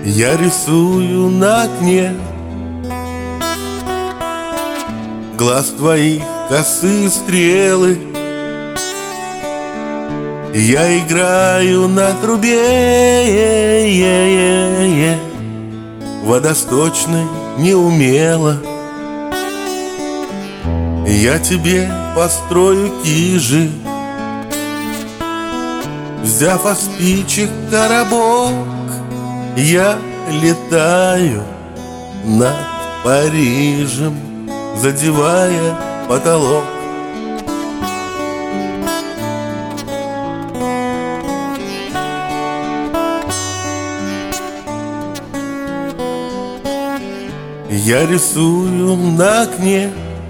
Я рисую на окне глаз твоих косые стрелы. Я играю на трубе водосточной неумело. Я тебе построю кижи, взяв от спичек коробок. Я летаю над Парижем, задевая потолок. Я рисую на окне,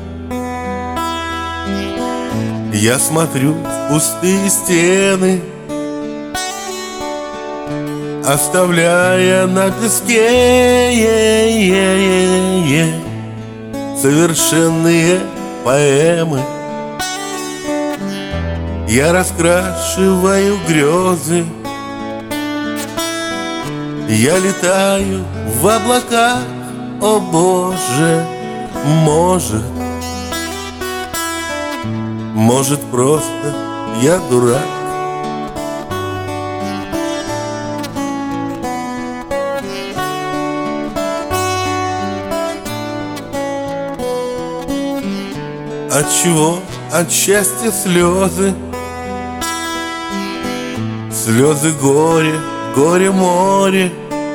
я смотрю в пустые стены, оставляя на песке совершенные поэмы. Я раскрашиваю грезы, я летаю в облаках. О Боже, может просто я дурак. От чего? От счастья слезы, слезы горе, горе море.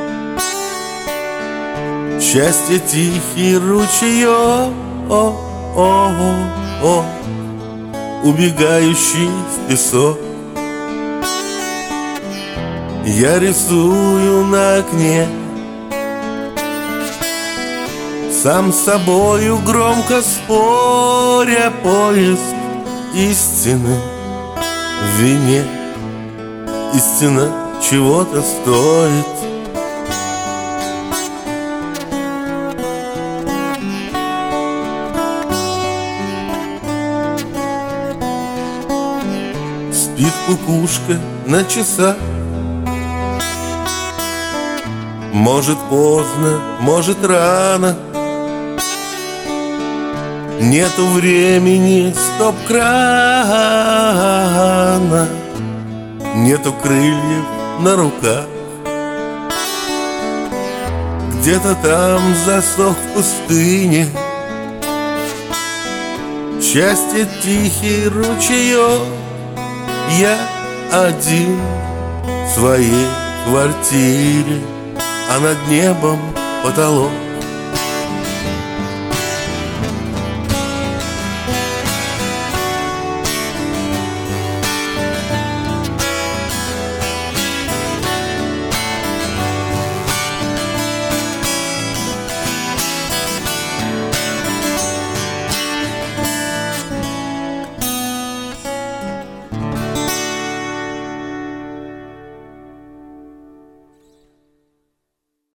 Счастье тихий ручеёк, убегающий в песок. Я рисую на окне, сам с собою громко споря, поиск истины в вине. Истина чего-то стоит. Спит кукушка на часах, может поздно, может рано. Нету времени стоп-крана, нету крыльев на руках. Где-то там засох в пустыне счастье тихий ручеёк. Я один в своей квартире, а над небом потолок.